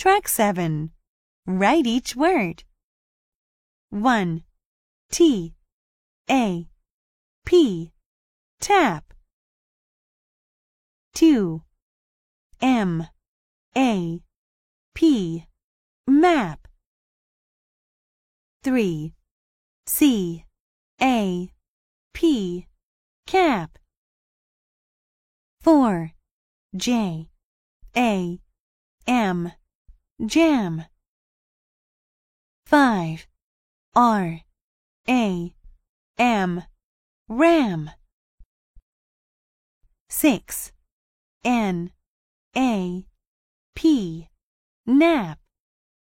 Track 7. Write each word. 1. T, A, P, tap. 2. M, A, P, map. 3. C, A, P, cap. 4. J, A, M, jam. 5. R, A, M, ram. 6. N, A, P, nap.